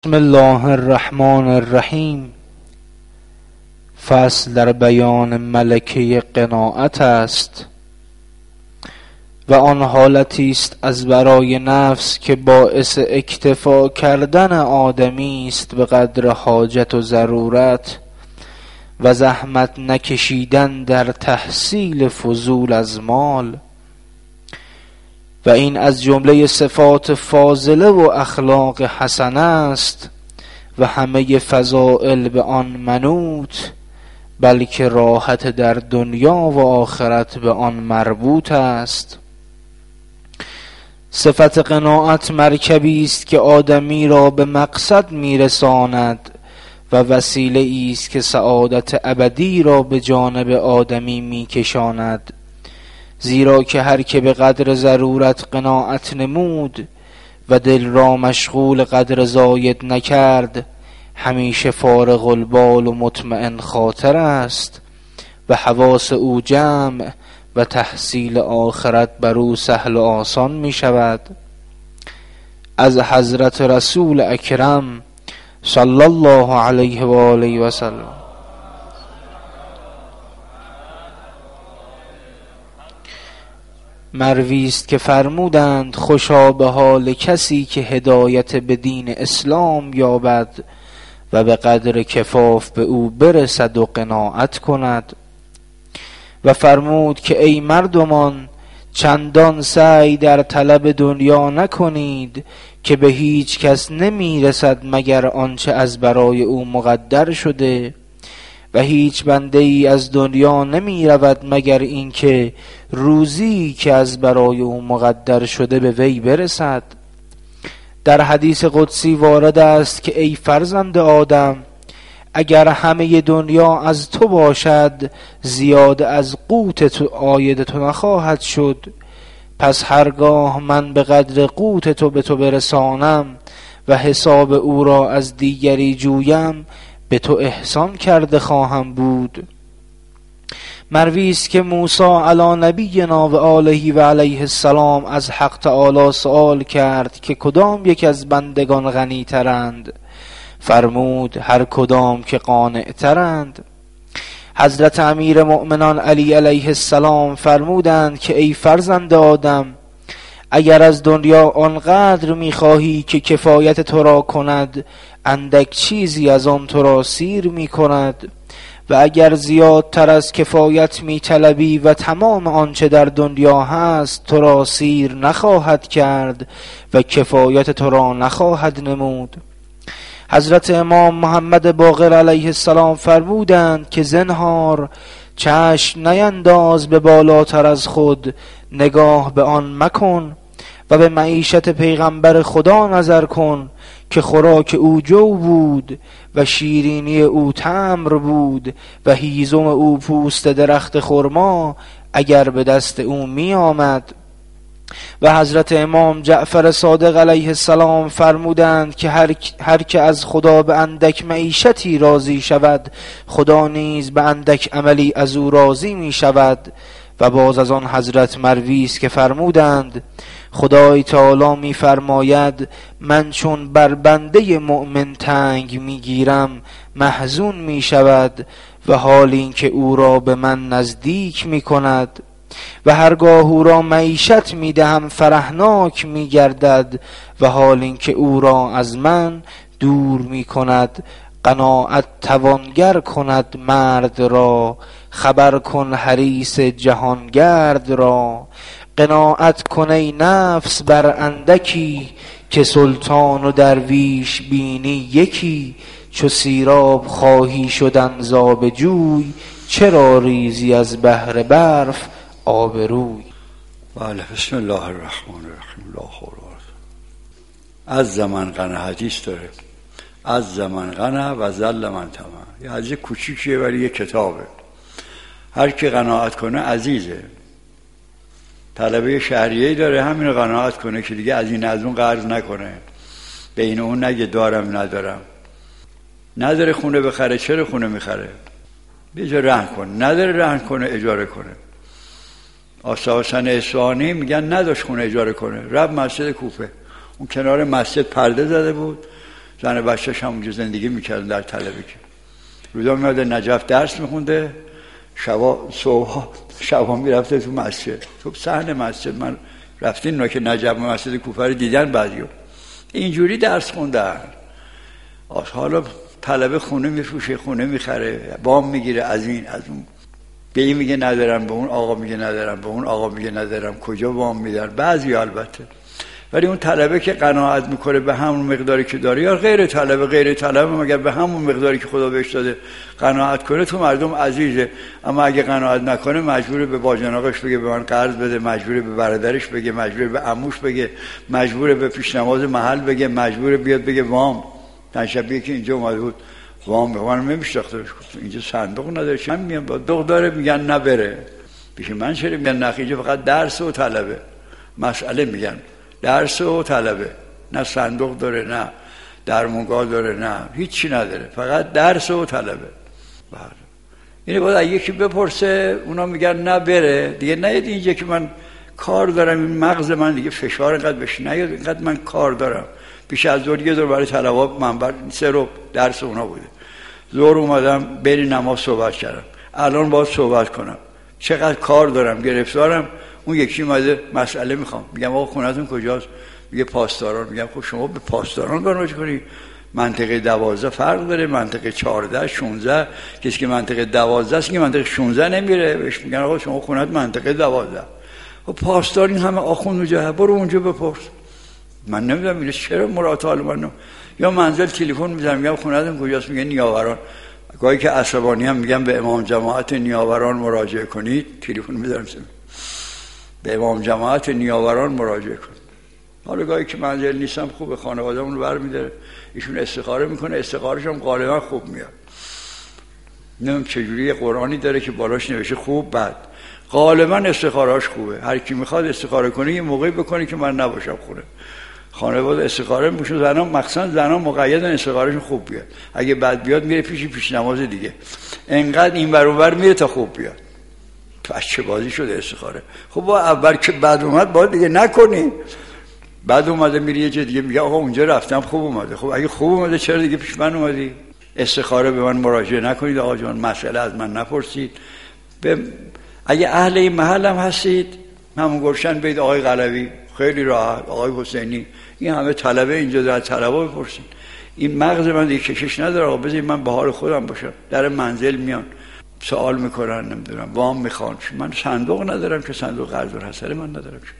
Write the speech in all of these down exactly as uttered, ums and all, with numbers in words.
بسم الله الرحمن الرحیم. فصل در بیان ملکه قناعت است و آن حالتی است از برای نفس که باعث اکتفا کردن آدمی است به قدر حاجت و ضرورت و زحمت نکشیدن در تحصیل فضول از مال، و این از جمله صفات فاضله و اخلاق حسنه است و همه فضائل به آن منوط، بلکه راحت در دنیا و آخرت به آن مربوط است. صفت قناعت مرکبی است که آدمی را به مقصد میرساند و وسیله است که سعادت ابدی را به جانب آدمی میکشاند، زیرا که هر که به قدر ضرورت قناعت نمود و دل را مشغول قدر زاید نکرد، همیشه فارغ البال و مطمئن خاطر است و حواس او جمع و تحصیل آخرت بر او سهل و آسان می شود. از حضرت رسول اکرم صلی الله علیه و آله و سلم مروی است که فرمودند خوشا به حال کسی که هدایت به دین اسلام یابد و به قدر کفاف به او برسد و قناعت کند. و فرمود که ای مردمان، چندان سعی در طلب دنیا نکنید که به هیچ کس نمی رسد مگر آنچه از برای او مقدر شده، و هیچ بنده ای از دنیا نمی رود مگر اینکه روزی که از برای او مقدر شده به وی برسد. در حدیث قدسی وارد است که ای فرزند آدم، اگر همه دنیا از تو باشد زیاد از قوت تو عاید تو نخواهد شد، پس هرگاه من به قدر قوت تو به تو برسانم و حساب او را از دیگری جویم، به تو احسان کرده خواهم بود. مروی است که موسی علی نبینا و آله و علیه السلام از حق تعالی سؤال کرد که کدام یک از بندگان غنی ترند؟ فرمود هر کدام که قانع ترند. حضرت امیر مؤمنان علی علیه السلام فرمودند که ای فرزند آدم، اگر از دنیا آنقدر میخواهی که کفایت تو را کند، اندک چیزی از آن تو را سیر می کند، و اگر زیادتر از کفایت می طلبی و تمام آنچه در دنیا هست تو را سیر نخواهد کرد و کفایت تو را نخواهد نمود. حضرت امام محمد باقر علیه السلام فرمودند که زنهار چشم نینداز به بالاتر از خود، نگاه به آن مکن و به معیشت پیغمبر خدا نظر کن که خوراک او جو بود و شیرینی او تمر بود و هیزم او پوست درخت خرما اگر به دست او می آمد. و حضرت امام جعفر صادق علیه السلام فرمودند که هر, هر که از خدا به اندک معیشتی راضی شود، خدا نیز به اندک عملی از او راضی می شود. و باز از آن حضرت مروی است که فرمودند خدای تعالی می فرماید من چون بر بنده مؤمن تنگ می گیرم محزون می شود، و حال این که او را به من نزدیک می کند، و هرگاه او را معیشت می دهم فرحناک می گردد، و حال این که او را از من دور می کند. قناعت توانگر کند مرد را، خبر کن حریص جهانگرد را. قناعت کن ای نفس بر اندکی، که سلطان و درویش بینی یکی. چو سیراب خواهی شدن ز آب جوی، چرا ریزی از بحر برف آب روی. بله. بسم الله الرحمن الرحیم. لا حول ولا قوة. از زمان غنه حدیث داره، از زمان غنه و ذل من طمع. یه حدیث کوچیکیه ولی یه کتابه. هر کی قناعت کنه عزیزه. طلبه شهریه‌ای داره، همین قناعت کنه که دیگه از این از اون قرض نکنه، بین اون نگه دارم ندارم. نداره خونه بخره، چرا خونه میخره؟ بیجا رهن کنه. نداره رهن کنه، اجاره کنه. آصف حسن اصفهانی میگن نداشت خونه اجاره کنه، رفت مسجد کوفه، اون کنار مسجد پرده زده بود، زن بچه‌ش همونجا زندگی میکردن در طلبه. که روزا میاد نجف درس میخونده، شبا صبح شبا میرفته تو مسجد، تو صحن مسجد. من رفتین اونا که نجف مسجد کوفه رو دیدن بعضیو اینجوری درس خوندن. حالا طلبه خونه میفروشه، خونه میخره، وام میگیره از این از اون، به این میگه ندارم، به اون آقا میگه ندارم، به اون آقا میگه ندارم، کجا وام میدن بعضی البته. ولی اون طلبه که قناعت میکنه به همون مقداری که داره، یا غیر طلبه غیر طلبه مگر به همون مقداری که خدا بهش داده قناعت کنه، تو مردم عزیزه. اما اگه قناعت نکنه مجبوره به باجناقش بگه به من قرض بده، مجبوره به برادرش بگه، مجبوره به عموش بگه، مجبوره به پیشنماز محل بگه، مجبوره بیاد بگه وام. چند شب که اینجا اومده بود وام به من نمیشتاختش، اینجا صندوق نداره، من میام با دختره میگن نبره پیش من، چرا میگن نخیجه فقط درس و طلبه مسئله میگن، درس و طلبه، نه صندوق داره، نه درمونگاه داره، نه هیچی نداره، فقط درس و طلبه. بله اینه باید یکی بپرسه، اونا میگن نه بره دیگه. نیاد اینجا که من کار دارم، این مغز من دیگه فشار اینقدر بشه، نیاد اینقدر من کار دارم. پیش از ظهر یه دور برای طلبات منبر سه رو درس اونا بوده، ظهر اومدم بین نماز صحبت کردم، الان باید صحبت کنم، چقدر کار دارم، گرفتارم. اون یکی اومده مسئله میخوام، میگم آقا خونتون کجاست؟ میگه پاسداران. میگم خب شما به پاسداران برنامه کنی، منطقه دوازده فرق داره، منطقه چهارده شانزده، کسی که منطقه دوازده است که منطقه شانزده نمیره، بهش میگن آقا شما خونت منطقه دوازده. خب پاسدار این همه آخوند اونجا، برو اونجا بپرس. من نمیدونم اینو چرا مراد حال منو. یا منزل تلفن میزنم میگم خونتون کجاست؟ میگه نیاوران. گاهی که عصبانی هم میگم به امام جماعت نیاوران مراجعه کنید، تلفن میذارم به امام جماعت نیاوران مراجعه کن. حالا گاهی که منزل نیستم خوبه، خانواده‌مون رو برمی‌داره، ایشون استخاره میکنه، استخاره‌ش هم غالبا خوب میاد. نمیدونم چجوری قرآنی داره که بالاش نوشته خوب بد، غالبا استخاره‌اش خوبه. هر کی میخواد استخاره کنه یه موقعی بکنه که من نباشم خونه. خانواده استخاره میشه، زنا مخصوصا زنا مقیدن استخارهشون خوب بیاد، اگه بد بیاد میره پیش پیش نماز دیگه، انقدر این ور اون ور میره تا خوب بیاد. بچه بازی شده استخاره. خب با اول که بعد اومد باید دیگه نکنی، بعد اومده میری یه جا دیگه میگه آقا اونجا رفتم خوب اومده. خب اگه خوب اومده چرا دیگه پیش من اومدی؟ استخاره به من مراجعه نکنید آقا جان، مسئله از من نپرسید. به اگه اهل این محل هم هستید، همون گرشن بید آقای قلوی خیلی راحت، آقای حسینی، این همه طلبه اینجا در طلبه بپرسید. این مغز من دیگه کشش نداره، آقا بذارید من به حال خودم باشم. در منزل میان سوال میکنن، نمیدونم وام میخوان، من صندوق ندارم که صندوق قرض و حصل من ندارم که.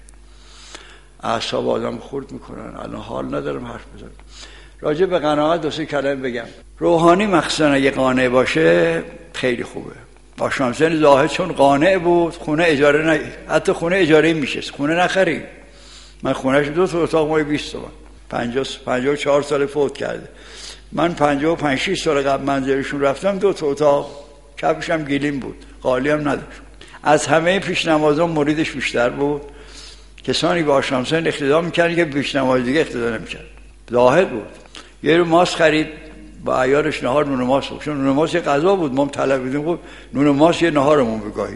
اعصاب آدم خورد میکنن، الان حال ندارم حرف بزنم. راجع به قناعت دو سه کلمه بگم. روحانی مخصوصا اگه قانع باشه خیلی خوبه. باشمسن زاهد چون قانع بود خونه اجاره نه، حتی خونه اجاره میشه، خونه نخرید. من خونهش دو تا اتاق مای بیست تومن، پنجاه پنجاه و چهار سال فوت کرده. من پنجاه و پنج شش سال قبل منزلشون رفتم، دو تا اتاق، کفش هم گلیم بود، قالی هم نداشت. از همه پیشنمازان مریدش بیشتر بود. کسانی به آشامسن اقتدا میکردن که پیشنماز دیگه اقتدا نمیکرد. زاهد بود. یه رو ماست خرید با عیارش نهار نون ماست بود، چون نون ماست یه غذا بود، ما طلب بودیم، خب نون ماست یه نهارمون بگاهی.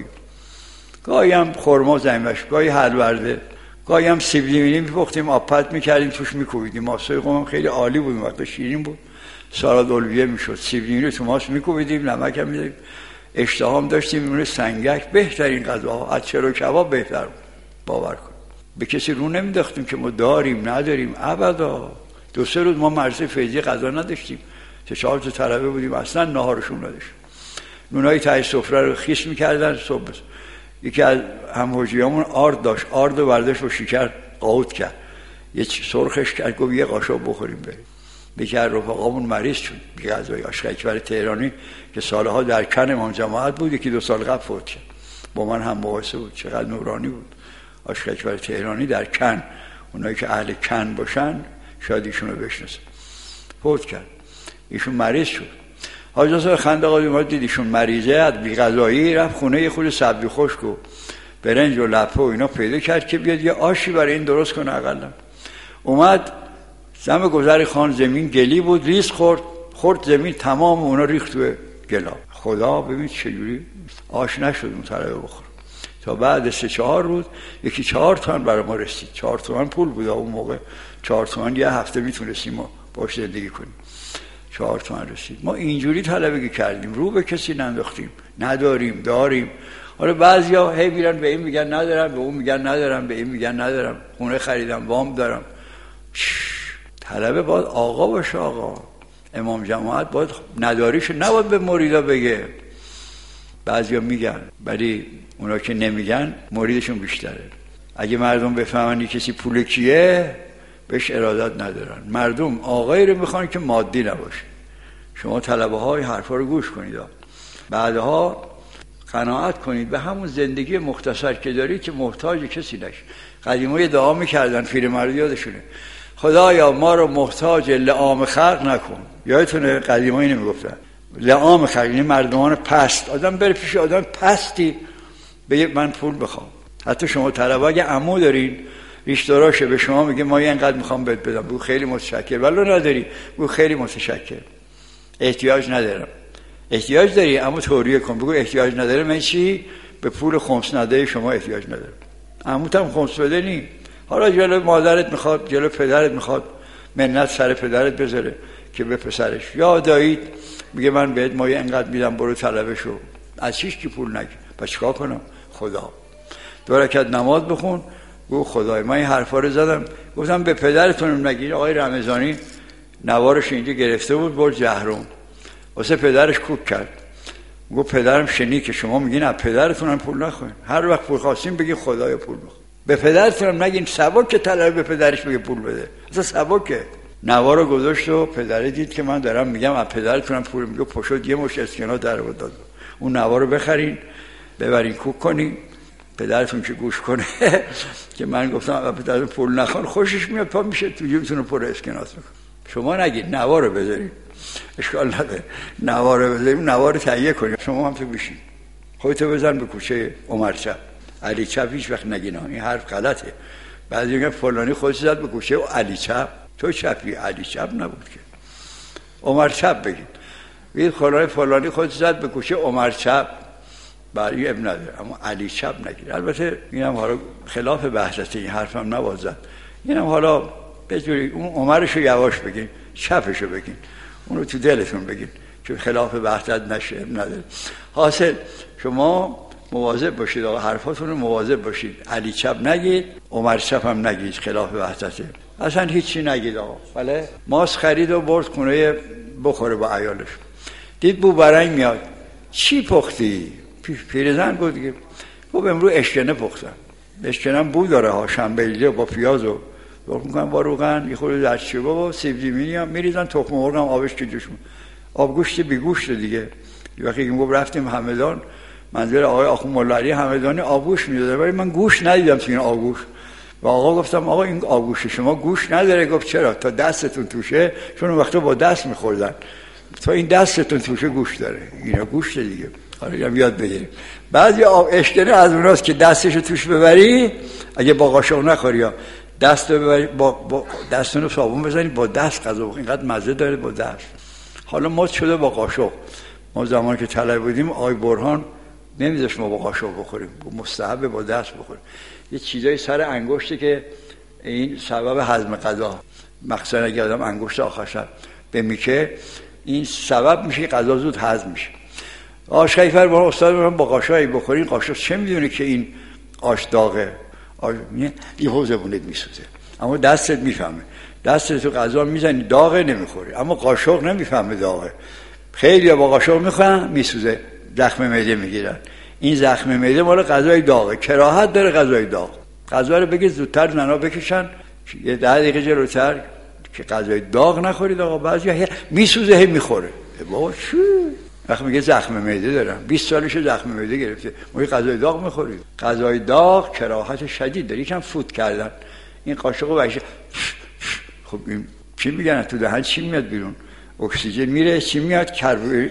گاهی هم خرما زمیمش، گاهی حلورده، گاهی هم سیب زمینی میپختیم، آب پت میکردیم توش میکوبیدیم. ماستای قوم خیلی عالی بود، وقت شیرین بود، سالاد الویه میشد، سیب زمینی تو ماست میکوبیدیم، نمک هم میدیم، اشتهام داشتیم. میمونه سنگک بهترین غذا، از چرو کباب بهتر بود، باور کن. به کسی رو نمیداختیم که ما داریم نداریم، ابدا. دو سه روز ما مرسه فیضی غذا نداشتیم، سه چهار تا طلبه بودیم، اصلا ناهارشون نداشتیم. نونای ته سفره رو خیس میکردن صبح. یکی از هم‌حجیامون آرد داشت، آرد و برداشت و شکر قاوت کرد، یه سرخش کرد، گفت یه قاشق بخوریم بریم. یکی از رفقامون مریض شد، یه غذای آشق اکبر تهرانی که سالها در کن امام جماعت بود، یکی دو سال قبل فوت کرد، با من هم مقایسه بود، چقدر نورانی بود. آشق اکبر تهرانی در کن، اونایی که اهل کن باشن شاید ایشون رو بشناسن، فوت کرد. ایشون مریض شد. حاج ناصر خندقاوی اومد دید ایشون مریضه، از بی‌غذایی رفت خونه، یه خورده سبزی خشک و برنج و لپه و اینا پیدا کرد که بیاد یه آشی برای این درست کنه. اقلا اومد زم گذر خان، زمین گلی بود، ریز خورد خورد زمین، تمام اونا ریخت توی گلا. خدا ببین چجوری آش نشد اون طرفه بخور. تا بعد سه چهار روز یکی چهار تومن برای ما رسید. چهار تومن پول بود اون موقع، چهار تومن یه هفته میتونستیم باش زندگی کنیم. چهار تومن رسید. ما اینجوری طلبگی کردیم، رو به کسی ننداختیم، نداریم داریم. حالا بعضیا هی میرن به این میگن ندارم، به اون میگن ندارم، به این میگن ندارم، خونه خریدم وام دارم. طلبه باید آقا باشه. آقا امام جماعت باید نداریشو نباید به مریدا بگه. بعضیا میگن ولی اونا که نمیگن مریدشون بیشتره. اگه مردم بفهمن کسی پول کیه بهش ارادت ندارن. مردم آقایی رو میخوان که مادی نباشه. شما طلبه های حرفا رو گوش کنید، بعدها قناعت کنید به همون زندگی مختصر که دارید که محتاج کسی نشید. قدیما یه دعا میکردن، پیرمرد یادشونه، خدایا ما رو محتاج لعام خلق نکن. یادتونه قدیما اینو میگفتن، لعام خلق یعنی مردمان پست. آدم بره پیش آدم پستی بگه من پول بخوام. حتی شما طلبه اگه عمو دارین ریشتراشه به شما میگه ما اینقدر میخوام بهت بدم، بگو خیلی متشکرم. ولی نداری بگو خیلی متشکرم، احتیاج ندارم. احتیاج داری اما توریه کن، بگو احتیاج نداره. من چی؟ به پول خمس نده شما احتیاج ندارم. عموت هم خمس بده نی. حالا جلو مادرت میخواد، جلو پدرت میخواد منت سر پدرت بذاره که به پسرش، یا دایید میگه من بهت مایه انقدر میدم برو طلبه شو. از چیش کی پول نگی؟ پس چیکار کنم؟ خدا. دو رکعت نماز بخون، گو خدای من این حرفا رو زدم، گفتم به پدرتون نگید. آقای رمضانی نوارش اینجا گرفته بود برد جهرم، واسه پدرش کوک کرد. گو پدرم شنید که شما میگین از پدرتون پول نخواین، هر وقت پول خواستین بگین خدایا پول میخوام. به پدرتون نگین سبک که طلبه به پدرش بگه پول بده. اصلا سبکه. نوارو گذاشت و پدره دید که من دارم میگم از پدرتون پول، میگه پشت یه مش اسکناس در بود داد. اون نوارو بخرین ببرین کوک کنین، پدرتون که گوش کنه که من گفتم از پدرتون پول نخوان خوشش میاد، پا میشه تو جیبتون پر اسکناس میکنه. شما نگید نوارو بذارین، اشکال نداره، نوار بزنیم، نوار تهیه کنیم. شما هم تو بشین خودتو بزن به کوچه عمر چپ، علی چپ هیچ وقت نگین. این حرف غلطه. بعضی میگن فلانی خودش زد به کوچه علی چپ. تو چپی، علی چپ نبود که، عمر چپ بگید. بگید فلانی فلانی خودش زد به کوچه عمر چپ، برای ابن نداره، اما علی چپ نگید. البته اینم حالا خلاف بحثه، این حرفم نباید زد. اینم حالا بجوری اون عمرشو یواش بگین، چپشو بگین، اون رو تو دلتون بگین که خلاف وحدت نشه. نداره. حاصل شما مواظب باشید، آقا حرفاتون رو مواظب باشید. علی چپ نگید، عمر چپ هم نگید، خلاف وحدته. اصلا هیچی نگید آقا. بله ماست خرید و برد خونه بخوره با عیالش، دید بو برنگ میاد. چی پختی؟ پیرزن بود دیگه. گفت امروز اشکنه پختم. اشکنه بو داره ها، شنبیلی با پیاز و درست میکنم با روغن، یه خورده زردچوبه و سیب زمینی هم میریزن، تخم مرغ هم آبش که جوش. آب گوشت بی گوشت دیگه. یه وقتی گفت رفتیم همدان، منزل آقای آخوند مولا علی همدانی آبگوشت میداده، ولی من گوشت ندیدم تو این آبگوشت. و آقا گفتم آقا این آبگوشت شما گوشت نداره؟ گفت چرا؟ تا دستتون توشه، چون اون وقتا با دست میخوردن، تا این دستتون توشه گوشت داره. اینا گوشت دیگه. حالا هم یاد بگیریم. بعضی آب اشکنه از اوناست که دستشو توش ببری، اگه با قاشق نخوری یا دست رو ببری، با, با دستون رو صابون بزنید، با دست غذا بخورید. اینقدر مزه داره با دست. حالا مد شده با قاشق. ما زمان که طلبه بودیم آقای برهان نمیذاشت ما با قاشق بخوریم، مستحب با دست بخوریم. یه چیزای سر انگشته که این سبب هضم غذا، مخصوصا اگه آدم انگشت آخرش به میکه، این سبب میشه غذا زود هضم میشه. آش خیفر با استاد من با قاشقی بخورین، قاشق چه میدونه که این آش داغه؟ آش یه حوزبونت میسوزه، اما دستت میفهمه. دستت تو غذا میزنی داغه نمیخوری، اما قاشق نمیفهمه داغه. خیلی با قاشق میخورن میسوزه، زخم معده میگیرن. این زخم معده مال غذای داغه، کراهت داره غذای داغ. غذا رو بگید زودتر زنا بکشن یه ده دقیقه جلوتر که غذای داغ نخورید. آقا بعضی میسوزه هی میخوره. بابا چی؟ وقتی میگه زخم معده دارم، بیست سالشه زخم معده گرفته، ما یه غذای داغ میخورید. غذای داغ کراهت شدید داره، یکم فوت کردن. این قاشق و بشه. خب این چی میگن تو دهن چی میاد بیرون؟ اکسیژن میره، چی میاد؟ کربوهیدرات.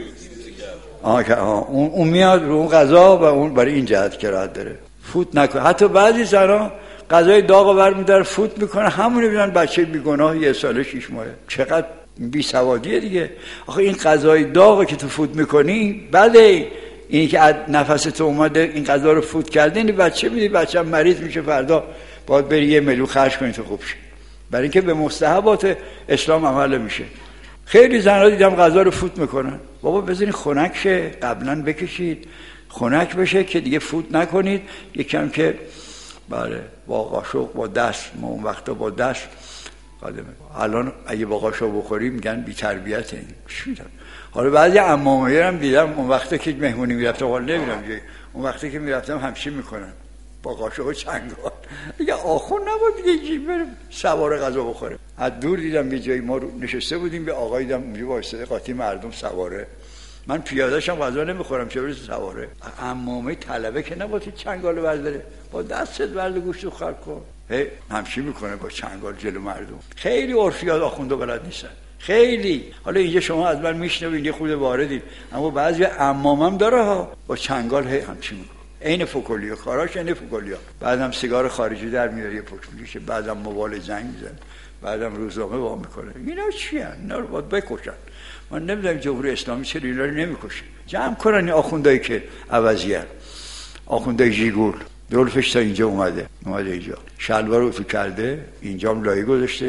آها آه. اون اون میاد رو اون غذا و اون برای این جهت کراهت داره. فوت نکنه. حتی بعضی زنا غذای داغو برمی‌داره فوت میکنه، همون میبینن بچه بیگناه یه ساله شش ماهه. چقدر بی سوادیه دیگه. آخه این غذای داغو که تو فوت میکنی، بله اینی که از نفس تو اومده این غذا رو فوت کردین، بچه میدی، بچه مریض میشه، فردا باید بری یه میلیون خرج کنی تو خوب شی. برای اینکه به مستحبات اسلام عمل میشه. خیلی زنها دیدم غذا رو فوت میکنن. بابا بذارین خنک شه، قبلا بکشید خنک بشه که دیگه فوت نکنید. یکم که بله با قاشق با دست، ما اون وقتا با دست قادمه. الان اگه با قاشق بخوریم میگن بی تربیته. حالا بعضی عمامایی هم دیدم اون وقتا که مهمونی میرفتم، حالا نمیرم دیگه، اون وقتا که میرفتم همچین میکنن با قاشق و چنگال. دیگه آخون نبود دیگه چی بریم سوار غذا بخوریم. از دور دیدم یه جایی ما نشسته بودیم، به آقایی دیدم اونجا وایساده قاطی مردم سواره. من پیاده‌شم غذا نمیخورم چه برسه سواره. عمامه طلبه که نباید چنگال برداره، با دستت برد گوشت خورد کن. هی همچین میکنه با چنگال جلو مردم. خیلی عرفیات آخونده بلد نیستن. خیلی. حالا اینجا شما از من میشنوید یه خود واردید، اما بعضی عمامم داره ها با چنگال هی همچین میکنه. عین فوکولیا، کاراش عین فوکولیا. بعدم سیگار خارجی در میاره، یه پک میکشه، بعدم موبایل زنگ میزنه، بعدم روزنامه وا میکنه. اینا چی ان؟ اینا رو باید بکشن. من نمیدونم جمهوری اسلامی چرا اینا رو نمیکشه. جمع کنن این آخوندایی که عوضیه. آخوندای ژیگول دولفش تا اینجا اومده، اومده اینجا. شلوار رو تو کرده، اینجام لایه گذاشته.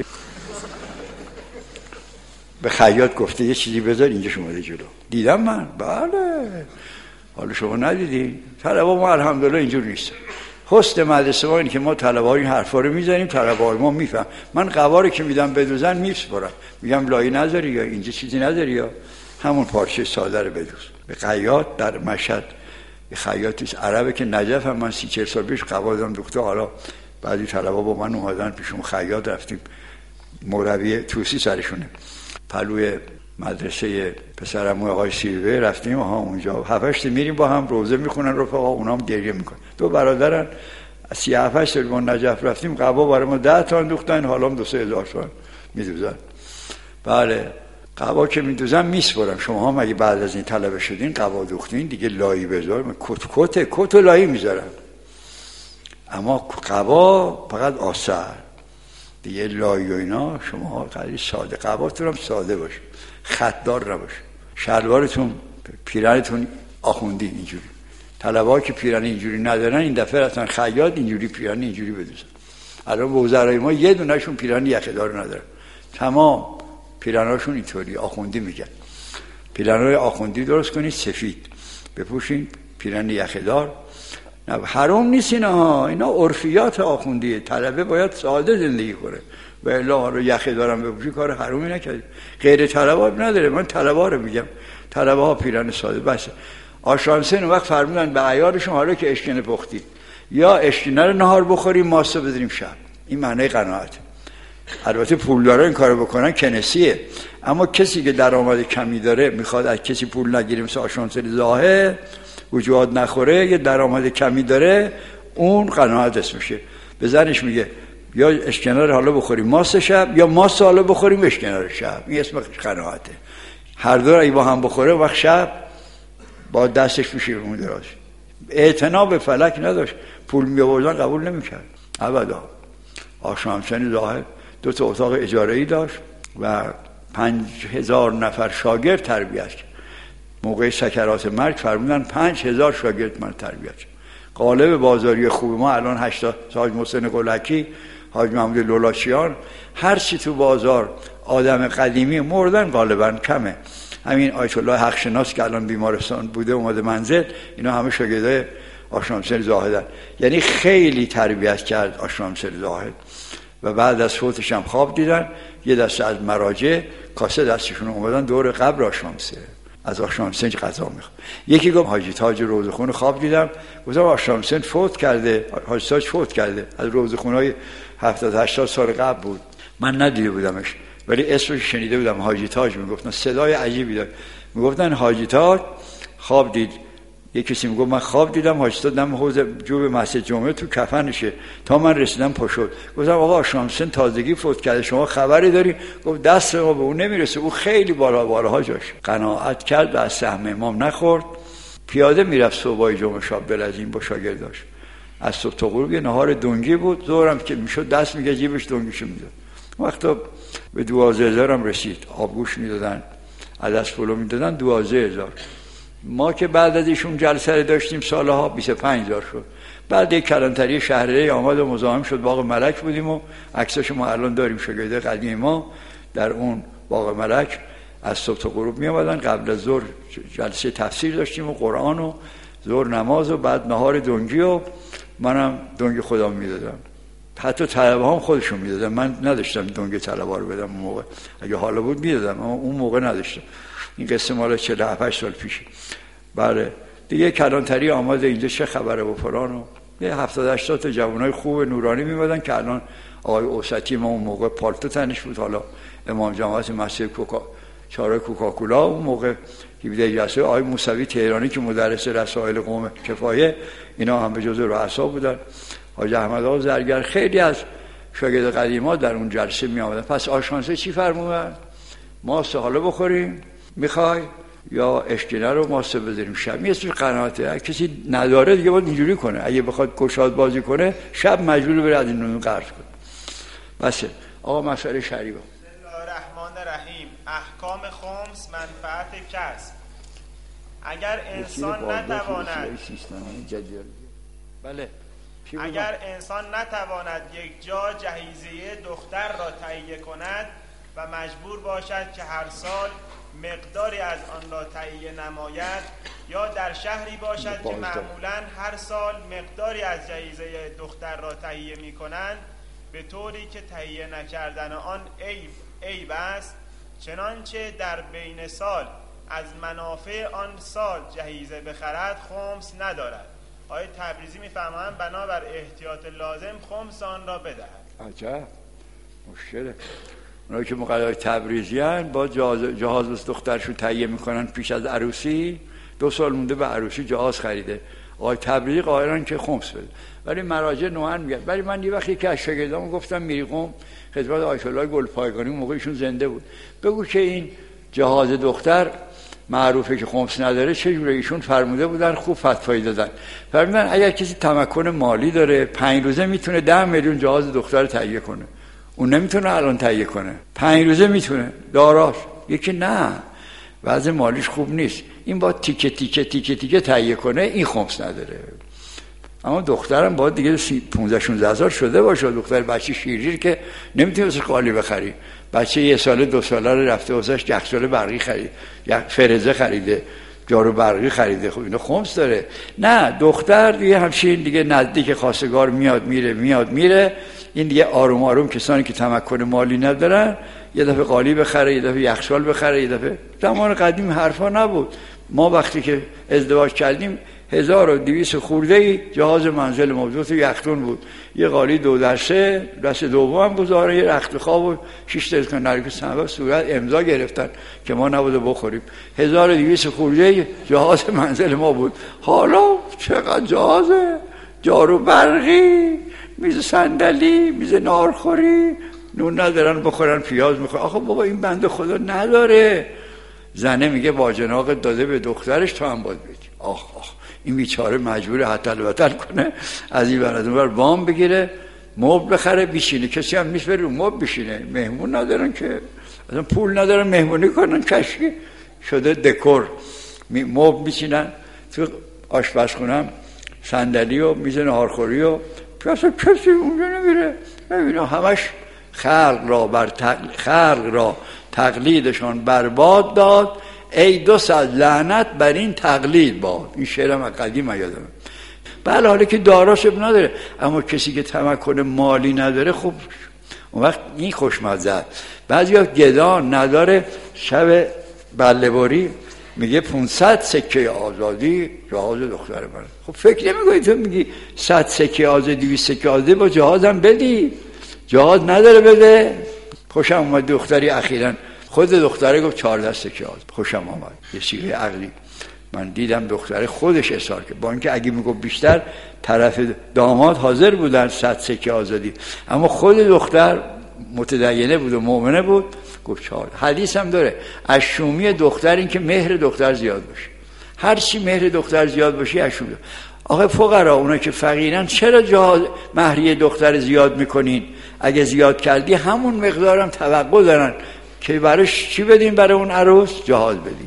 به خیاط گفته یه چیزی بذار، اینجا اومده جلو. دیدم من. بله. حالا شما ندیدین؟ طلبا ما الحمدلله اینجور نیست. حسن مدرسه ما اینه که ما طلبا این حرفا رو میزنیم، طلبا ما میفهم. من قواری که میدم بدوزن میسپرم، میگم لایه نذاری یا اینجا چیزی نداری یا همون پارچه ساده رو بدوز. به خیاط در مشهد، یه خیاطی عربه که نجف هم من سی چهل سال پیش قوا دادم دوخته. حالا بعضی طلبا با من اومدن پیشون خیاط، رفتیم مربی توسی سرشونه پلوی مدرسه پسرمو آقای سیلوه، رفتیم ها اونجا هفتش میریم با هم روزه میخونن رفقا، اونام گریه میکنن. دو برادرن سی هفتش سال ما نجف رفتیم، قبا برای ما ده تا اندوختن، حالا هم دو سه هزار تومان میدوزن. بله قبا که میدوزن میسپرم. شما هم اگه بعد از این طلبه شدین قبا دوختین دیگه لایی بذار، کت کت کت و لایی میذارن. اما قبا فقط آسر دیگه، لایی و اینا شما خیلی ساده، قباتون هم ساده باشه، خطدار نباشه. شلوارتون پیرنتون آخوندی اینجوری. طلبه‌ها که پیرن اینجوری ندارن این دفعه رفتن خیاط اینجوری پیرن اینجوری بدوزن. الان به وزرای ما یه دونهشون پیرن یخه‌دار ندارن، تمام پیرناشون اینطوری آخوندی میگن. پیرنای آخوندی درست کنید سفید بپوشین، پیرن یخه‌دار. نه حرام نیست اینا، اینا عرفیات آخوندیه. طلبه باید ساده زندگی کنه و الا رو یخه دارم بپوشی کار حرامی نکرد. غیر طلبه نداره. من طلبه رو میگم، طلبه ها پیرن ساده بس. آشامسن اون وقت فرمودن به عیارشون حالا که اشکنه پختی یا اشکنه رو نهار بخوریم ماستو بدریم شب. این معنی قناعت. البته پولدارا این کارو بکنن کنسیه، اما کسی که درآمد کمی داره میخواد از کسی پول نگیره، مثل آشامسن زاهد وجود نخوره، یه درآمد کمی داره، اون قناعت اسمشه. به زنش میگه یا اشکنه رو حالا بخوریم ماست شب، یا ماست حالا بخوریم اشکنه رو شب. این اسم قناعته. هر دو رو با هم بخوره وقت شب با دستش میشه اون دراز. اعتنا به فلک نداشت، پول میآوردن قبول نمیکرد ابدا. آشامسن زاهد دو تا اتاق اجاره‌ای داشت و پنج هزار نفر شاگرد تربیت کرد. موقع سکرات مرگ فرمودن پنج هزار شاگرد من تربیت کرد. قالب بازاری خوب ما الان هشتاد حاج محسن قلکی، حاج محمود لولاچیان، هر چی تو بازار آدم قدیمی مردن غالبا کمه. همین آیت الله حق شناس که الان بیمارستان بوده اومده منزل، اینا همه شاگردای آشامسن زاهدن. یعنی خیلی تربیت کرد آشامسن زاهد. و بعد از فوتش هم خواب دیدن، یه دسته از مراجع کاسه دستشون اومدن دور قبر آشامسن، از آشامسن غذا میخواد. یکی گفت حاجی تاج روزخون خواب دیدم، گفتم آشامسن فوت کرده، حاجی تاج فوت کرده، از روزخونهای هفتاد هشتاد سال قبل بود. من ندیده بودمش ولی اسمش شنیده بودم، حاجی تاج میگفتن، صدای عجیبی داشت. میگفتن حاجی تاج خواب دید. یک کسی میگفت من خواب دیدم حاجی تاج دم حوض جوب مسجد جمعه تو کفنشه، تا من رسیدم پا شد. گفتم آقا آشامسن تازگی فوت کرده، شما خبری داری؟ گفت دست ما به اون نمیرسه، او خیلی بالا بالاها جاش. قناعت کرد و از سهم امام نخورد. پیاده میرفت صبح جمعه شب بلزین با شاگرداش. از صبح تا غروب یه نهار دنگی بود، ظهرم که میشد دست میگه جیبش دنگیشو میداد. وقتا به دوازده هزار هم رسید. آبگوش میدادن، عدس پلو میدادن، دوازده هزار. ما که بعد از ایشون جلسه داشتیم سالها بیست و پنج هزار شد. بعد یک کلانتری شهریه آمد و مزاحم شد، باغ ملک بودیم و عکساشو ما الان داریم. شاگرد قدیم ما در اون باغ ملک از صبح تا غروب می آمدن. قبل از ظهر جلسه تفسیر داشتیم و قرآن و ظهر نماز و بعد نهار دنگی و منم دنگ خودم میدادم. حتی طلبه هم خودشون میدادم. من نداشتم دنگ طلبه رو بدم اون موقع. اگه حالا بود میدادم اما اون موقع نداشتم. این قصه مال چهل و هفت سال پیشه. بله دیگه کلانتری آمده اینجا چه خبره و فلان و یه هفتاد هشتاد تا جوانای خوب نورانی میمدن که الان آقای اوسطی ما اون موقع پالتو تنش بود، حالا امام جماعت مسجد کوکا چهارراه کوکاکولا اون موقع هفده جلسه، آقای موسوی تهرانی که مدرس رسائل قوم کفایه، اینا هم به جزء رؤسا بودن، حاج احمد آقا زرگر، خیلی از شاگرد قدیما در اون جلسه می آمدن. پس آشانسه چی فرمودن؟ ماست حالا بخوریم میخوای یا اشکینه رو ماست بذاریم شب. یه سوی قناعته، کسی نداره دیگه باید اینجوری کنه. اگه بخواد گشاد بازی کنه شب مجبور بره از این نون قرض کنه. بس آقا مسئله شریعه. بسم الله الرحمن الرحیم. احکام خمس منفعت کسب. اگر انسان نتواند بله اگر انسان نتواند یک جا جهیزیه دختر را تهیه کند و مجبور باشد که هر سال مقداری از آن را تهیه نماید، یا در شهری باشد که معمولاً هر سال مقداری از جهیزه دختر را تهیه می کنند به طوری که تهیه نکردن آن عیب عیب است، چنانچه در بین سال از منافع آن سال جهیزه بخرد خمس ندارد. آیه تبریزی می‌فرمایند بنابر احتیاط لازم خمس آن را بدهد. عجب مشکله. اونایی که مقدمای تبریزی هستند با جهاز جهاز دخترشون تهیه میکنن پیش از عروسی، دو سال مونده به عروسی جهاز خریده، آقای تبریزی قائلن که خمس بده. ولی مراجع نوعاً میگن. ولی من یه وقتی که از شاگردام گفتم میری قم خدمت آیت الله گلپایگانی، موقعشون زنده بود، بگو که این جهاز دختر معروفه که خمس نداره، چه جوره؟ ایشون فرموده بودن، خوب فتوایی دادن، فرمودن اگر کسی تمکن مالی داره پنج روزه میتونه ده میلیون جهاز دختر تهیه کنه. اون نمیتونه الان تهیه کنه، پنج روزه میتونه داراش. یکی نه وضع مالیش خوب نیست، این با تیکه تیکه تیکه تیکه تهیه کنه، این خمس نداره. اما دخترم باید دیگه پانزده شانزده هزار شده باشه. دختر بچه شیرجیر که نمیتونه واسه قالی بخری، بچه یه ساله دو ساله رو رفته واسش یخچال برقی خرید، یک فرزه خریده، جارو برقی خریده، خب اینو خمس داره. نه دختر دیگه همچین دیگه نزدیک خواستگار میاد میره میاد میره، این دیگه آروم آروم کسانی که تمکن مالی ندارن یه دفعه قالی بخره، یه دفعه یخچال بخره، یه دفعه. زمان قدیم حرفا نبود. ما وقتی که ازدواج کردیم هزار و دویست خورده جهاز منزل موجود یختون بود، یه قالی دو دسته، دست دوم بزاره، یه رخت خواب و شش تا اسکندر که سبب صورت امضا گرفتن که ما نبوده بخوریم. هزار و دویست خورده جهاز منزل ما بود. حالا چقدر جهازه، جارو برقی، میز صندلی، میز نارخوری، نون ندارن بخورن، پیاز میخورن. آخه بابا این بنده خدا نداره. زنه میگه باجناق داده به دخترش تو هم باید بدی. آخ آخ این بیچاره مجبوره حتل وطل کنه، از این ور از اون ور وام بگیره، مبل بخره بشینه. کسی هم نیست بره رو مبل بشینه، مهمون ندارن که اصلا پول ندارن مهمونی کنن، کشکی شده دکور مبل میچینن تو آشپزخونم، صندلی و میز ناهارخوری و اصلا کسی اونجا نمیره. نمیره همش خلق را بر تقل... خلق را تقلیدشان برباد داد، ای دو صد لعنت بر این تقلید باد. این شعرم از قدیم یادمه. بله حالا که داراش نداره، اما کسی که تمکن مالی نداره خب اون وقت این خوشمزه. بعضیا گدان نداره، شب بله‌باری میگه پانصد سکه آزادی جهاز دختر من. خب فکر نمی‌کنی تو میگی صد سکه آزادی دویست سکه آزادی با جهازم بدی؟ جهاز نداره بده. خوشم اومد دختری اخیراً خود دختره گفت چهارده سکه آزادی. خوشم آمد، یه چیزی عقلی. من دیدم دختره خودش اصرار کرد، با اینکه اگه میگفت بیشتر طرف داماد حاضر بودن صد سکه آزادی، اما خود دختر متدینه بود و مؤمنه بود، گفت چهار. حدیث هم داره از شومی دختر این که مهر دختر زیاد باشه. هر چی مهر دختر زیاد باشه از شومی. آخه فقرا اونا که فقیرن چرا جهاز مهریه دختر زیاد میکنین؟ اگه زیاد کردی همون مقدارم توقع دارن که براش چی بدین برای اون عروس؟ جهاز بدین.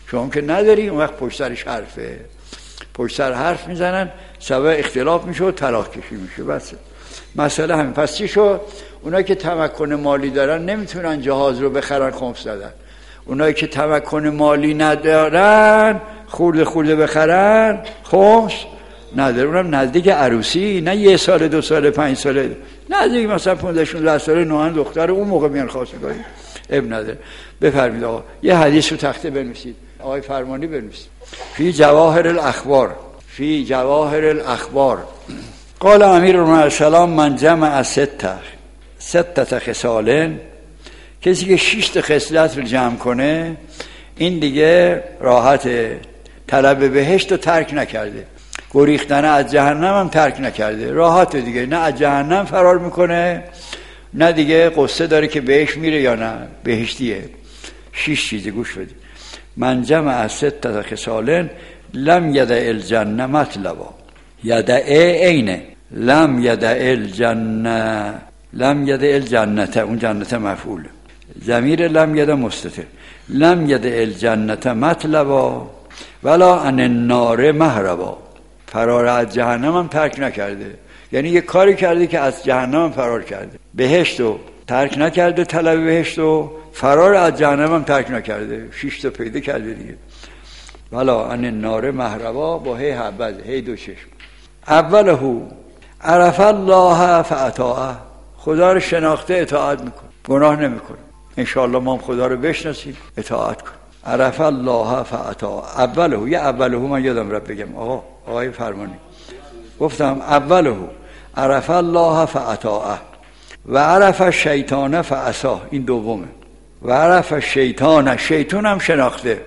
شما که نداری، اون وقت پشت سرش حرفه، پشت سر حرف میزنن، سبب اختلاف میشه و طلاق کشی میشه. بس مسئله همین. پس چی شد؟ اونایی که تمکن مالی دارن نمیتونن جهاز رو بخرن خمس دادن، اونایی که تمکن مالی ندارن خورده خورده بخرن خمس نداره. اونم نزدیک عروسی، نه یه سال دو سال پنج ساله، نزدیک مثلا پانزده شانزده ساله نوهن دختر اون موقع میان خواستگاهی. اب نداره. بفرمید آقا یه حدیث رو تخته بنویسید، آقای فرمانی بنویسید. فی جواهر الاخبار، فی جواهر الاخبار قال امیر المؤمنین السلام من جمع سته سته خصال، کسی که شش تا خصلت رو جمع کنه این دیگه راحته، طلب بهشت رو ترک نکرده، گریختن از جهنم هم ترک نکرده، راحته دیگه، نه از جهنم فرار میکنه نه دیگه قصه داره که بهش میره یا نه، بهشتیه. شش چیزه گوش بدید. من جمع سته خصال لم یدع الجنه مطلبا، یدع عینه لم یدع الجنه، لم یدع الجنت، اون جنت مفعول، ضمیر لم یدع مستتر، لم یدع الجنت مطلبا ولا عن النار مهربا، فرار از جهنم هم ترک نکرده، یعنی یه کاری کرده که از جهنم هم فرار کرده، بهشت رو ترک نکرده، طلب بهشت رو، فرار از جهنم هم ترک نکرده، شش تا پیدا کرده دیگه. ولا عن النار مهربا با هی حبد، هی دو چشم. اوله عرف الله فاطاعه، خدا رو شناخته اطاعت میکنه، گناه نمیکنه. انشاءالله ما هم خدا رو بشناسیم اطاعت کنیم. عرف الله فاطاعه. اوله، یه اوله من یادم رفت بگم آقا آقای فرمانی، گفتم اوله عرف الله فاطاعه و عرف الشیطان فعصاه، این دومه. و عرف الشیطان، شیطان هم شناخته،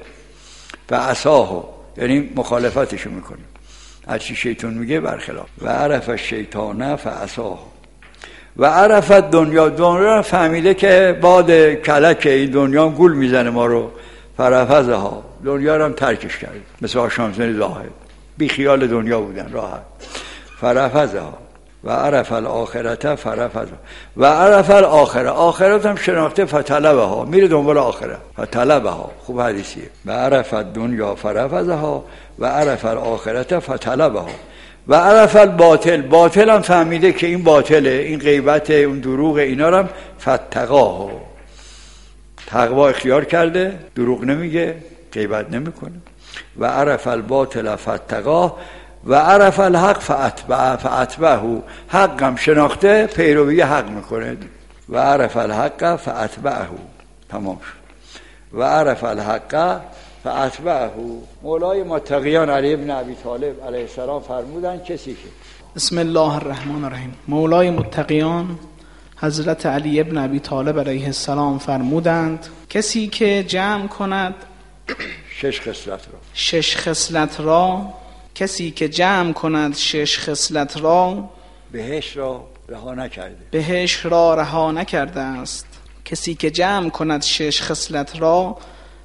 فعصاه یعنی مخالفتشو میکنه، هر چی شیطان میگه برخلاف. و عرف الشیطان فعصاه و عرف الدنیا، دنیا فهمیده که باد کلک این دنیا گول میزنه ما رو، فرفضها، دنیا رو هم ترکش کرد، مثل آشامزن زاهد بی خیال دنیا بودن راحت. فرفضها و عرف الاخرت فرفضها و عرف الاخره، آخرت هم شناخته، فطلبها، میره دنبال آخرت، فطلبها. خوب حدیثیه. و عرف الدنیا فرفضها و عرف الاخرت فطلبها و عرف الباطل، باطل هم فهمیده که این باطله، این غیبت، اون دروغ، اینا رو هم فتقاه، تقوا اختیار کرده، دروغ نمیگه، غیبت نمیکنه. و عرف الباطل فتقاه و عرف الحق فاتبعه فاتبعه، حق هم شناخته، پیروی حق میکنه. و عرف الحق فاتبعه، تمام شد. و عرف الحق فاتبعه. مولای متقیان علی ابن ابی طالب علیه السلام فرمودن کسی که بسم الله الرحمن الرحیم، مولای متقیان حضرت علی ابن ابی طالب علیه السلام فرمودند کسی که جمع کند شش خصلت را شش خصلت را کسی که جمع کند شش خصلت را بهشت را رها نکرده، بهشت را رها نکرده است. کسی که جمع کند شش خصلت را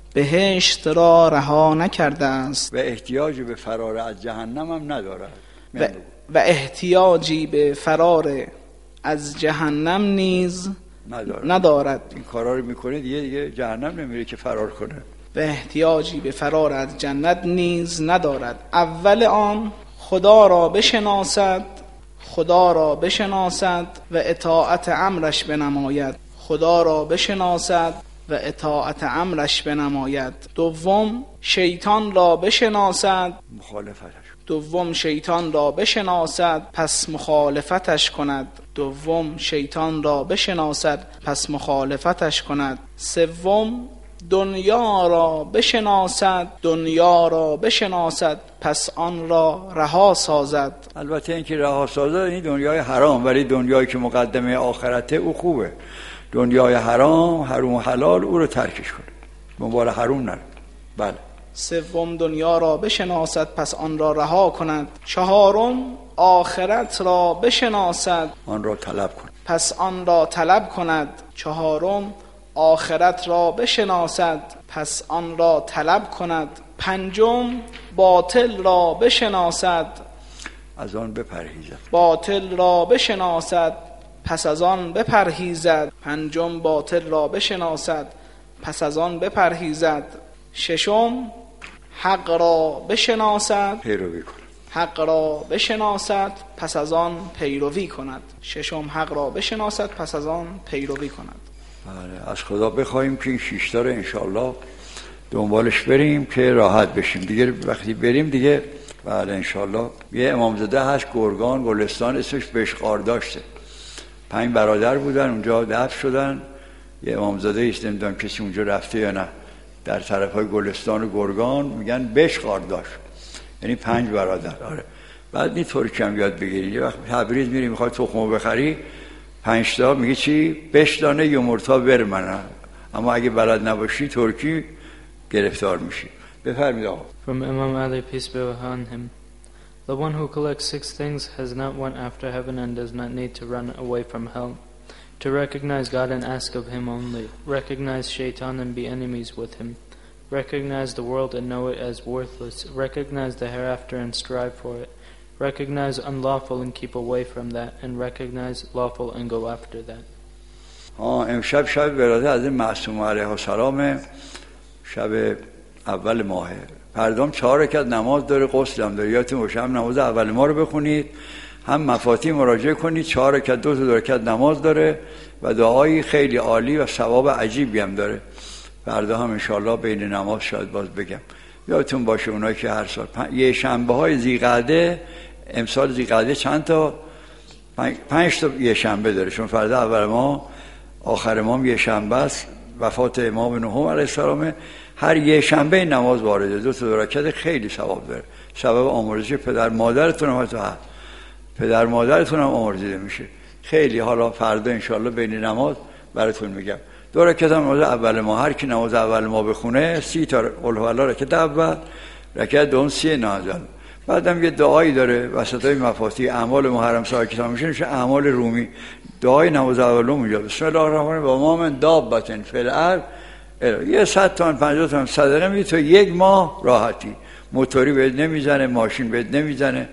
بهشت را رها نکرده است و احتیاجی به فرار از جهنم هم ندارد و, و احتیاجی به فرار از جهنم نیز ندارد, ندارد. این کارا رو میکنه دیگه دیگه جهنم نمیره که فرار کنه. و احتیاجی به فرار از جنت نیز ندارد. اول آن خدا را بشناسد، خدا را بشناسد و اطاعت امرش بنماید، خدا را بشناسد و اطاعت امرش بنماید. دوم شیطان را بشناسد، مخالفتش دوم شیطان را بشناسد پس مخالفتش کند، دوم شیطان را بشناسد پس مخالفتش کند. سوم دنیا را بشناسد، دنیا را بشناسد پس آن را رها سازد. البته این که رها سازد این دنیای حرام، ولی دنیایی که مقدمه آخرته او خوبه. دنیای حرام، حرام و حلال، او رو ترکش کنه، دنبال حرام نره. بله. سوم دنیا را بشناسد پس آن را رها کند. چهارم آخرت را بشناسد، آن را طلب کند پس آن را طلب کند. چهارم آخرت را بشناسد پس آن را طلب کند. پنجم باطل را بشناسد، از آن بپرهیزد، باطل را بشناسد پس از آن بپرهیزد. پنجم باطل را بشناسد پس از آن بپرهیزد. ششم حق را بشناسد پیروی کند. حق را بشناسد پس از آن پیروی کند. ششم حق را بشناسد پس از آن پیروی کند. بله، از خدا بخوایم که این شش تا رو انشالله دنبالش بریم که راحت بشیم دیگه. وقتی بریم دیگه بله انشالله. یه امامزاده هست گرگان گلستان، اسمش بشقار داشته، پنج برادر بودن اونجا دفن شدن. یه امامزاده ایست، نمیدونم کسی اونجا رفته یا نه، در طرف های گلستان و گرگان میگن بشقار داشت، یعنی پنج برادر. آره بعد این طوری کم یاد بگیری. یه وقت تبریز میری میخوای تخمو بخری، پنج تا میگه چی؟ بشدانه یومرتا برمنه، اما اگه بلد نباشی ترکی گرفتار میشی. بفرمید آقا. From Imam Ali, peace be upon him. The one who collects six things has not went after heaven and does not need to run away from hell. To recognize God and ask of Him only. Recognize Shaitan and be enemies with him. Recognize the world and know it as worthless. Recognize the hereafter and strive for it. Recognize unlawful and keep away from that. And recognize lawful and go after that. آه امشب شب ولاده از معصوم علیه السلام، شب اول ماهه. پردام چهار رکعت نماز داره، غسل هم داره. یادتون باشه هم نماز اول ما رو بخونید، هم مفاتیح مراجعه کنید. چهار رکعت دو تا دو رکعت نماز داره و دعایی خیلی عالی و ثواب عجیبی هم داره. فردا هم انشالله بین نماز شاید باز بگم. یادتون باشه اونایی که هر سال پن... یه شنبه های ذی‌قعده، امسال ذی‌قعده چند تا؟ پنج, پنج تا یه شنبه داره، چون فردا اول ما آخر ما یه شنبه است، وفات امام نهم علیه السلام. هر یه شنبه نماز وارده، دو تا دو رکعت خیلی ثواب داره. سبب آمرزش پدر مادرتون هم تو هست، پدر مادرتون هم آمرزیده میشه خیلی. حالا فردا انشالله بین نماز براتون میگم. دو رکعت هم نماز اول ما، هر کی نماز اول ما بخونه سی تا قل هو رکعت اول، رکعت دوم سی نازل. بعدم یه دعایی داره وسطای مفاتیح اعمال محرم ساکت میشه، میشه اعمال رومی. دعای نماز اول اونجا بسم الله الرحمن الرحیم و ما من دابة فی الارض، یه صد تا پنجاه تا صدقه میدی تو یک ماه راحتی. موتوری بهت نمیزنه، ماشین بهت نمیزنه،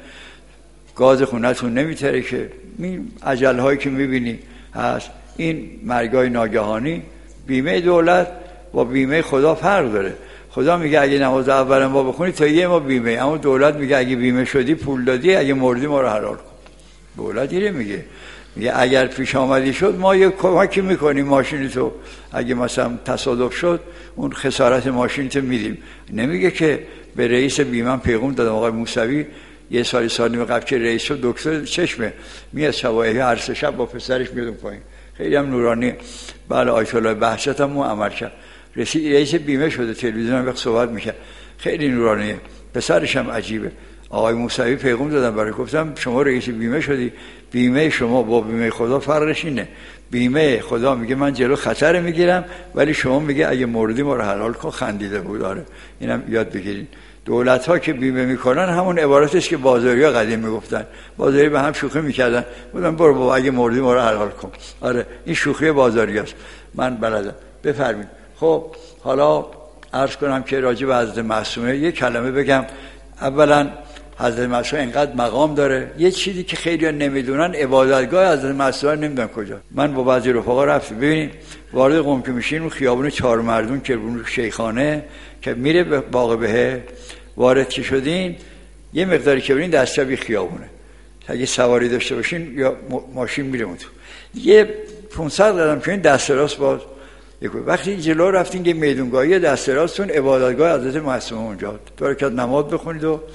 گاز خونتون نمیترکه. این اجل هایی که میبینی هست، این مرگای ناگهانی. بیمه دولت با بیمه خدا فرق داره. خدا میگه اگه نماز اول ما بخونی تا یه ما بیمه، اما دولت میگه اگه بیمه شدی پول دادی، اگه مردی ما رو حلال کن. دولت اینه میگه، میگه اگر پیش آمدی شد ما یه کمکی میکنیم ماشین تو، اگه مثلا تصادف شد اون خسارت ماشین تو میدیم. نمیگه که به رئیس بیمه پیغام دادم آقای موسوی یه سالی سال نیم قبل که رئیس شد دکتر چشمه میاد شبایه هر سه شب با پسرش میاد اون پایین، خیلی هم نورانی. بله آیت الله بهجت هم عمل کرد، رئیس بیمه شده، تلویزیون هم وقت صحبت میکرد، خیلی نورانیه. پسرش هم عجیبه. آقای موسوی پیغام دادم برای، گفتم شما رئیس بیمه شدی، بیمه شما با بیمه خدا فرقش اینه. بیمه خدا میگه من جلو خطر میگیرم، ولی شما میگه اگه مردی ما رو حلال کن. خندیده بود. آره اینم یاد بگیرین. دولت ها که بیمه میکنن همون عبارت است که بازاری ها قدیم میگفتن. بازاری به هم شوخی میکردن، بودن برو بابا اگه مردی ما رو حلال کن. آره این شوخی بازاری است، من بلدم. بفرمایید. خب حالا عرض کنم که راجع به حضرت معصومه یه کلمه بگم. اولا حضرت معصومه اینقدر مقام داره. یه چیزی که خیلی ها نمیدونن، عبادتگاه حضرت معصومه نمیدونن کجا. من با بعضی رفقا رفتم، ببینید وارد قم که میشین اون خیابون چهار مردون که اون شیخانه که میره به باغ بهه، وارد که شدین یه مقداری که برین دستچپ خیابونه، اگه سواری داشته باشین یا ماشین میره اون تو، یه پانصد قدم که این دست راست باز یکو. وقتی جلو رفتین که میدونگاهی دست راستون عبادتگاه حضرت معصومه اونجا، دو رکعت نماز بخونید و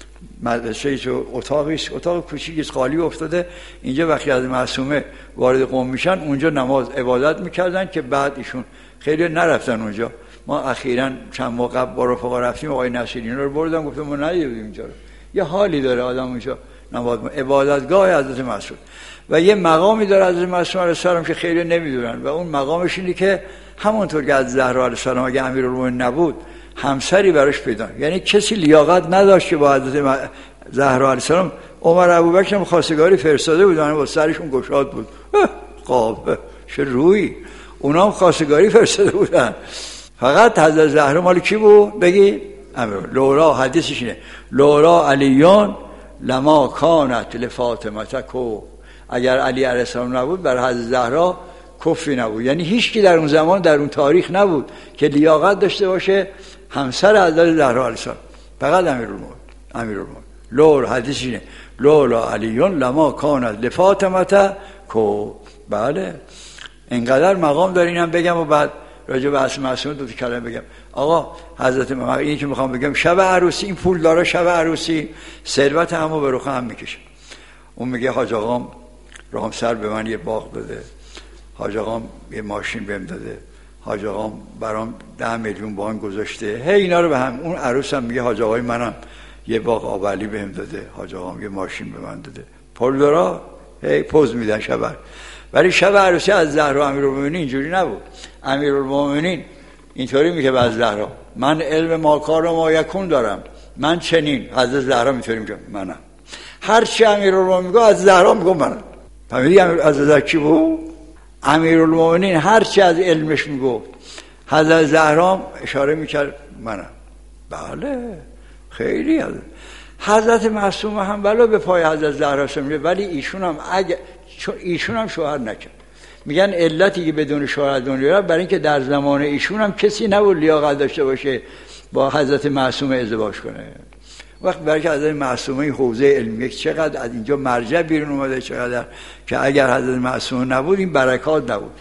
مدرسه تو اتاقش، اتاق کوچیکی خالی افتاده اینجا. وقتی از معصومه وارد قم میشن اونجا نماز عبادت میکردن که بعد ایشون خیلی نرفتن اونجا. ما اخیراً چند ماه قبل با رفقا رفتیم، آقای نصیرین رو بردم، گفتم ما ندیدیم اینجا رو. یه حالی داره آدم اونجا نماز، عبادتگاه حضرت معصوم و یه مقامی داره حضرت معصوم علیه السلام که خیلی نمیدونن و اون مقامش اینه که همونطور که از زهرا علیه السلام اگه امیرالمومنین نبود همسری براش پیدا، یعنی کسی لیاقت نداشت که با حضرت زهرا علیه السلام. عمر ابوبکر هم خواستگاری فرستاده بودن با سرشون گشاد بود، قاب چه روی، اونا هم خواستگاری فرستاده بودن. فقط حضرت زهرا مال کی بود؟ بگی امیر. لولا حدیثش اینه لولا علیون لما کانت لفاطمه کو، اگر علی علیه السلام نبود بر حضرت زهرا کفی نبود. یعنی هیچ کی در اون زمان در اون تاریخ نبود که لیاقت داشته باشه همسر حضرت زهرا علیه السلام، فقط امیرالمومنین. امیرالمومنین لول حدیث اینه لولا علیون لما کانت لفاطمه کو. بله اینقدر مقام داره. اینم بگم و بعد راجع به اصل معصومه دو تا کلمه بگم. آقا حضرت من این که میخوام بگم، شب عروسی این پول داره، شب عروسی ثروت همو به رخ هم میکشه. اون میگه حاج آقام رامسر به من یه باغ داده، حاج آقام یه ماشین بهم داده، حاج آقام برام ده میلیون بانک گذاشته. هی اینا رو به هم. اون عروس هم میگه حاج آقای منم یه باغ آبلی بهم داده، حاج آقام یه ماشین به من داده. پول داره هی پوز میدن شب. ولی شب عروسی از زهرا امیرالمومنین اینجوری نبود. امیرالمومنین اینطوری میگه از زهرا من علم ماکار و مایکون دارم، من چنین. حضرت زهرا میطوری میگه منم. هر چی امیرالمومنین میگه از زهرا میگه منم. فهمیدی از زهرا کی بود؟ امیرالمومنین هر چی از علمش میگه حضرت زهرا اشاره میکرد منم. بله خیلی حضرت, حضرت معصومه هم بلا به پای حضرت زهرا سمیده، ولی ایشون هم اگه ایشون هم شوهر نکرد. میگن علتی که بدون شوهر دنیا رفت برای اینکه در زمان ایشون هم کسی نبود لیاقت داشته باشه با حضرت معصومه ازدواج کنه. وقت برای که حضرت معصومه این حوزه علمیه چقدر از اینجا مرجع بیرون اومده، چقدر که اگر حضرت معصومه نبود این برکات نبود.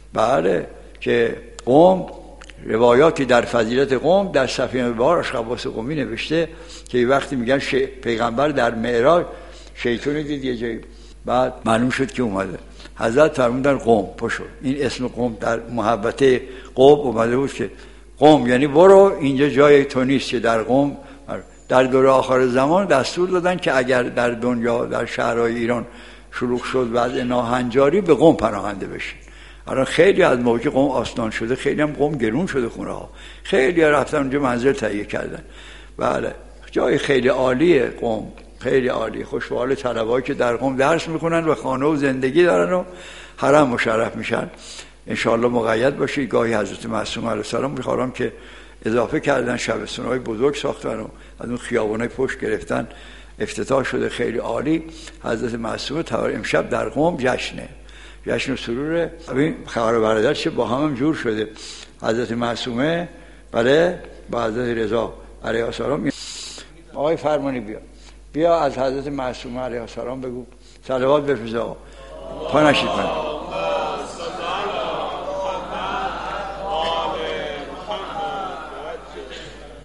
بله که قوم روایاتی در فضیلت قوم در سفینه بهار اشخاص قومی نوشته که وقتی میگن شی... پیغمبر در معراج شیطان دید یه جایی، بعد معلوم شد که اومده. حضرت فرمودن قوم پشو. این اسم قوم در محبت قوم اومده بود که قوم یعنی برو اینجا جای تو نیست. که در قوم در دوره آخر زمان دستور دادن که اگر در دنیا در شهرهای ایران شلوغ شد وضع ناهنجاری به قوم پناهنده بشین. الان خیلی از موقعی قوم آسان شده، خیلی هم قوم گرون شده خونه ها، خیلی ها رفتن اونجا منزل تهیه کردن. بله جای خیلی عالیه قوم، خیلی عالی. خوشحال طلبه‌ای که در قوم درس میخونن و خانه و زندگی دارن و حرم مشرف میشن. انشاءالله مقید باشید. گاهی حضرت معصومه علیه السلام میخوام که اضافه کردن شبستان‌های بزرگ ساختن و از اون خیابان‌های پشت گرفتن، افتتاح شده، خیلی عالی. حضرت معصومه تا امشب در قم جشنه، جشن و سروره. ببین خبر برادر چه با هم, هم جور شده. حضرت معصومه بله با حضرت رضا علیه السلام. آقای فرمانی بیا بیا از حضرت معصومه علیه السلام بگو صلوات بفرست. آقا پا نشید من